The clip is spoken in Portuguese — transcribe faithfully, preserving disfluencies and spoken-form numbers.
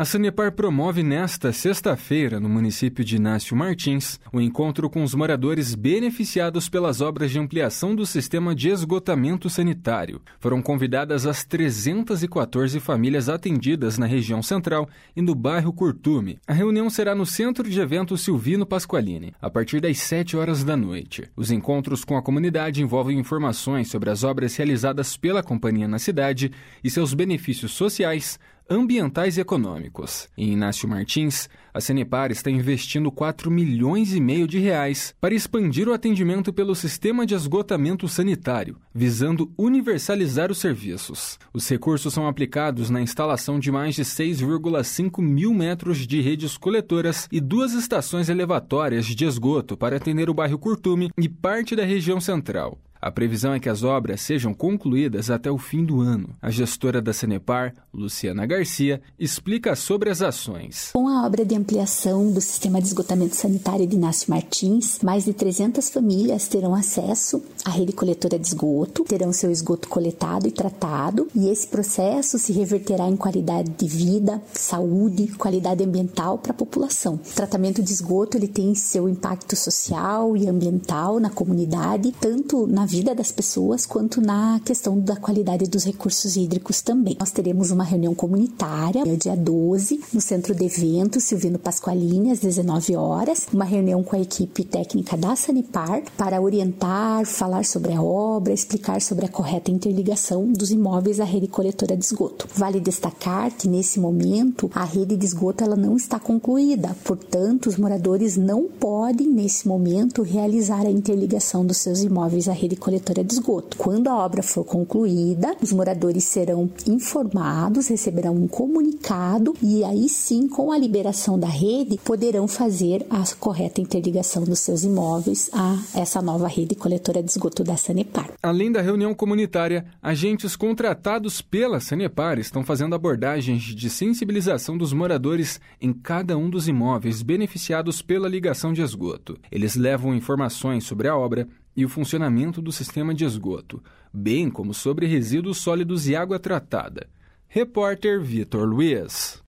A Sanepar promove nesta sexta-feira, no município de Inácio Martins, o encontro com os moradores beneficiados pelas obras de ampliação do sistema de esgotamento sanitário. Foram convidadas as trezentas e quatorze famílias atendidas na região central e no bairro Curtume. A reunião será no Centro de Eventos Silvino Pasqualini, a partir das sete horas da noite. Os encontros com a comunidade envolvem informações sobre as obras realizadas pela companhia na cidade e seus benefícios sociais, ambientais e econômicos. Em Inácio Martins, a Sanepar está investindo quatro milhões e meio de reais para expandir o atendimento pelo sistema de esgotamento sanitário, visando universalizar os serviços. Os recursos são aplicados na instalação de mais de seis vírgula cinco mil metros de redes coletoras e duas estações elevatórias de esgoto para atender o bairro Curtume e parte da região central. A previsão é que as obras sejam concluídas até o fim do ano. A gestora da Sanepar, Luciana Garcia, explica sobre as ações. Com a obra de ampliação do sistema de esgotamento sanitário de Inácio Martins, mais de trezentas famílias terão acesso à rede coletora de esgoto, terão seu esgoto coletado e tratado, e esse processo se reverterá em qualidade de vida, saúde, qualidade ambiental para a população. O tratamento de esgoto ele tem seu impacto social e ambiental na comunidade, tanto na vida das pessoas, quanto na questão da qualidade dos recursos hídricos também. Nós teremos uma reunião comunitária, no dia doze, no Centro de Eventos Silvino Pasqualini, às dezenove horas, uma reunião com a equipe técnica da Sanepar para orientar, falar sobre a obra, explicar sobre a correta interligação dos imóveis à rede coletora de esgoto. Vale destacar que, nesse momento, a rede de esgoto ela não está concluída, portanto, os moradores não podem, nesse momento, realizar a interligação dos seus imóveis à rede coletora de esgoto. Quando a obra for concluída, os moradores serão informados, receberão um comunicado e aí sim, com a liberação da rede, poderão fazer a correta interligação dos seus imóveis a essa nova rede coletora de esgoto da Sanepar. Além da reunião comunitária, agentes contratados pela Sanepar estão fazendo abordagens de sensibilização dos moradores em cada um dos imóveis beneficiados pela ligação de esgoto. Eles levam informações sobre a obra e o funcionamento do sistema de esgoto, bem como sobre resíduos sólidos e água tratada. Repórter Vitor Luiz.